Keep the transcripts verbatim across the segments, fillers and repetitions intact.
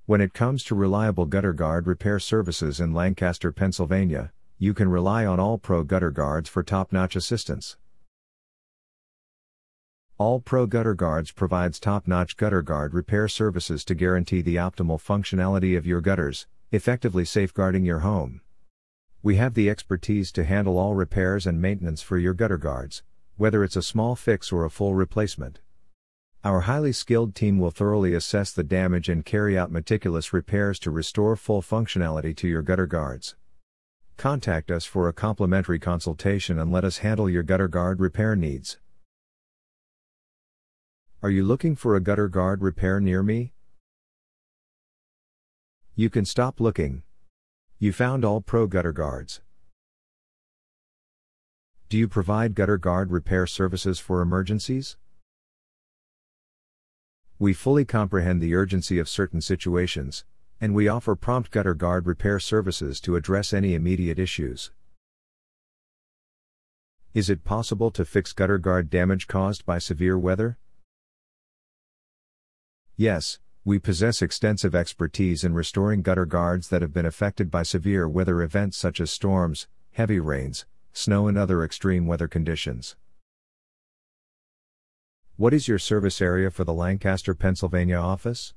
When it comes to reliable gutter guard repair services in Lancaster, Pennsylvania, you can rely on All Pro Gutter Guards for top-notch assistance. All Pro Gutter Guards provides top-notch gutter guard repair services to guarantee the optimal functionality of your gutters, effectively safeguarding your home. We have the expertise to handle all repairs and maintenance for your gutter guards, whether it's a small fix or a full replacement. Our highly skilled team will thoroughly assess the damage and carry out meticulous repairs to restore full functionality to your gutter guards. Contact us for a complimentary consultation and let us handle your gutter guard repair needs. Are you looking for a gutter guard repair near me? You can stop looking. You found All Pro Gutter Guards. Do you provide gutter guard repair services for emergencies? We fully comprehend the urgency of certain situations, and we offer prompt gutter guard repair services to address any immediate issues. Is it possible to fix gutter guard damage caused by severe weather? Yes, we possess extensive expertise in restoring gutter guards that have been affected by severe weather events such as storms, heavy rains, snow, and other extreme weather conditions. What is your service area for the Lancaster, Pennsylvania office?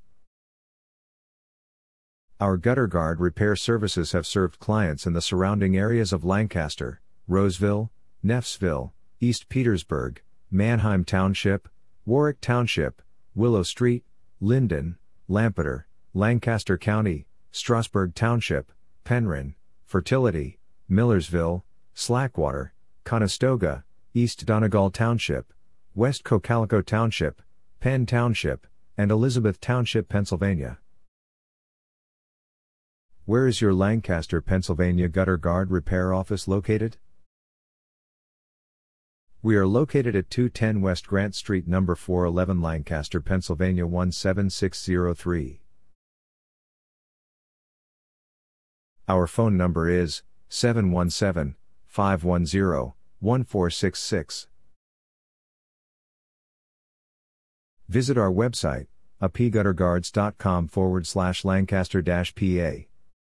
Our gutter guard repair services have served clients in the surrounding areas of Lancaster, Roseville, Neffsville, East Petersburg, Manheim Township, Warwick Township, Willow Street, Linden, Lampeter, Lancaster County, Strasburg Township, Penryn, Fertility, Millersville, Slackwater, Conestoga, East Donegal Township, West Cocalico Township, Penn Township, and Elizabeth Township, Pennsylvania. Where is your Lancaster, Pennsylvania gutter guard repair office located? We are located at two ten West Grant Street, number four eleven, Lancaster, Pennsylvania one seven six zero three. Our phone number is seven one seven, five one zero, one four six six. Visit our website, apgutterguards dot com forward slash Lancaster dash PA.